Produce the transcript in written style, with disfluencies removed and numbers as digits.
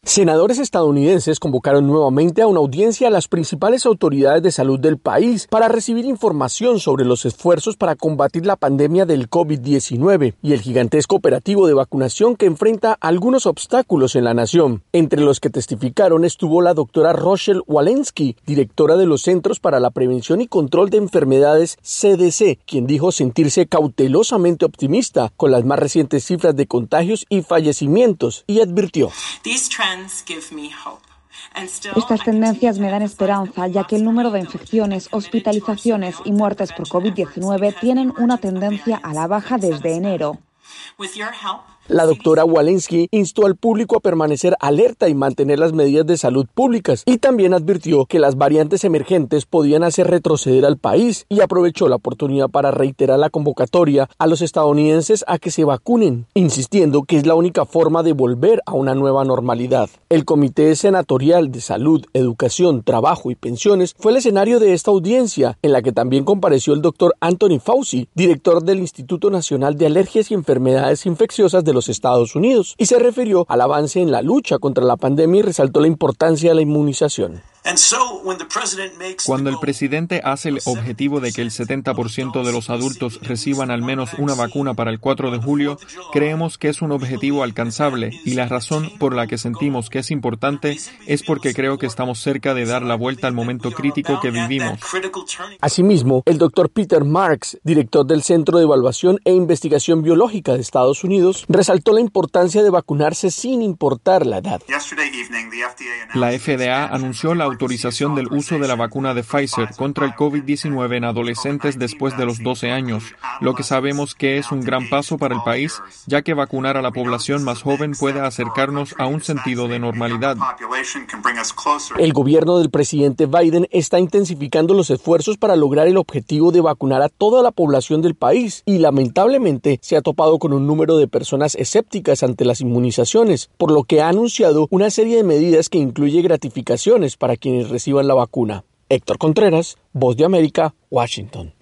Senadores estadounidenses convocaron nuevamente a una audiencia a las principales autoridades de salud del país para recibir información sobre los esfuerzos para combatir la pandemia del COVID-19 y el gigantesco operativo de vacunación que enfrenta algunos obstáculos en la nación. Entre los que testificaron estuvo la doctora Rochelle Walensky, directora de los Centros para la Prevención y Control de Enfermedades CDC, quien dijo sentirse cautelosamente optimista con las más recientes cifras de contagios y fallecimientos y advirtió: Estas tendencias me dan esperanza, ya que el número de infecciones, hospitalizaciones y muertes por COVID-19 tienen una tendencia a la baja desde enero. La doctora Walensky instó al público a permanecer alerta y mantener las medidas de salud públicas y también advirtió que las variantes emergentes podían hacer retroceder al país y aprovechó la oportunidad para reiterar la convocatoria a los estadounidenses a que se vacunen, insistiendo que es la única forma de volver a una nueva normalidad. El Comité Senatorial de Salud, Educación, Trabajo y Pensiones fue el escenario de esta audiencia, en la que también compareció el doctor Anthony Fauci, director del Instituto Nacional de Alergias y Enfermedades Infecciosas de los Estados Unidos, y se refirió al avance en la lucha contra la pandemia y resaltó la importancia de la inmunización. Cuando el presidente hace el objetivo de que el 70% de los adultos reciban al menos una vacuna para el 4 de julio, creemos que es un objetivo alcanzable y la razón por la que sentimos que es importante es porque creo que estamos cerca de dar la vuelta al momento crítico que vivimos. Asimismo, el doctor Peter Marks, director del Centro de Evaluación e Investigación Biológica de Estados Unidos, resaltó la importancia de vacunarse sin importar la edad. La FDA anunció la autorización del uso de la vacuna de Pfizer contra el COVID-19 en adolescentes después de los 12 años, lo que sabemos que es un gran paso para el país, ya que vacunar a la población más joven puede acercarnos a un sentido de normalidad. El gobierno del presidente Biden está intensificando los esfuerzos para lograr el objetivo de vacunar a toda la población del país y lamentablemente se ha topado con un número de personas escépticas ante las inmunizaciones, por lo que ha anunciado una serie de medidas que incluye gratificaciones para quienes reciban la vacuna. Héctor Contreras, Voz de América, Washington.